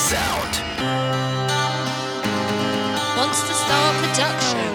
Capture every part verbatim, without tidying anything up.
Sound. Monster Star Production.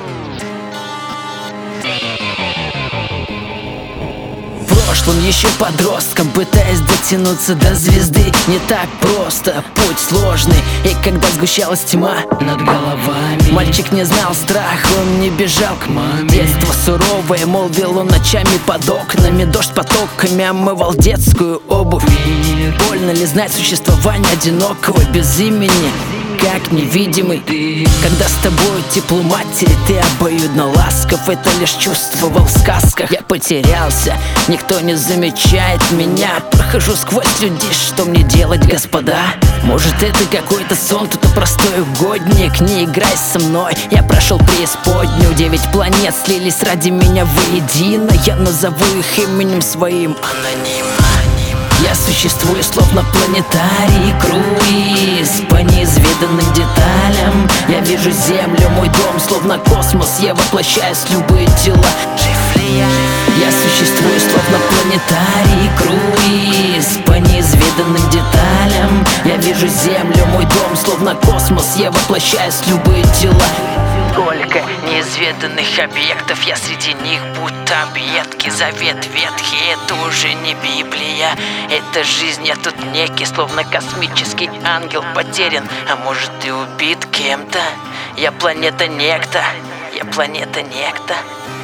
В прошлом еще подростком, пытаясь дотянуться до звезды, не так просто, путь сложный. И когда сгущалась тьма над головами, мальчик не знал страха, он не бежал к маме. Детство суровое, молвил он ночами под окнами. Дождь потоками омывал детскую обувь. Больно ли знать существование одинокого без имени, как невидимый? Когда с тобой тепло матери, ты обоюдно ласков. Это лишь чувствовал в сказках. Я потерялся, никто не замечает меня. Прохожу сквозь людей, что мне делать, господа? Может, это какой-то сон, кто-то простой угодник. Не играй со мной, я прошел преисподнюю. Девять планет слились ради меня воедино. Я назову их именем своим анонимно. Я существую словно планетарий, круиз по неизведанным деталям. Я вижу землю, мой дом, словно космос. Я воплощаюсь в любые тела. Жив ли я? Я существую словно планетарий, круиз по неизведанным деталям. Я вижу землю, мой дом, словно космос. Я воплощаюсь в любые тела. Сколько неизведанных объектов, я среди них будто объедки. Завет ветхий, это уже не Библия, это жизнь, я тут некий, словно космический ангел потерян. А может, и убит кем-то? Я планета некто, я планета некто.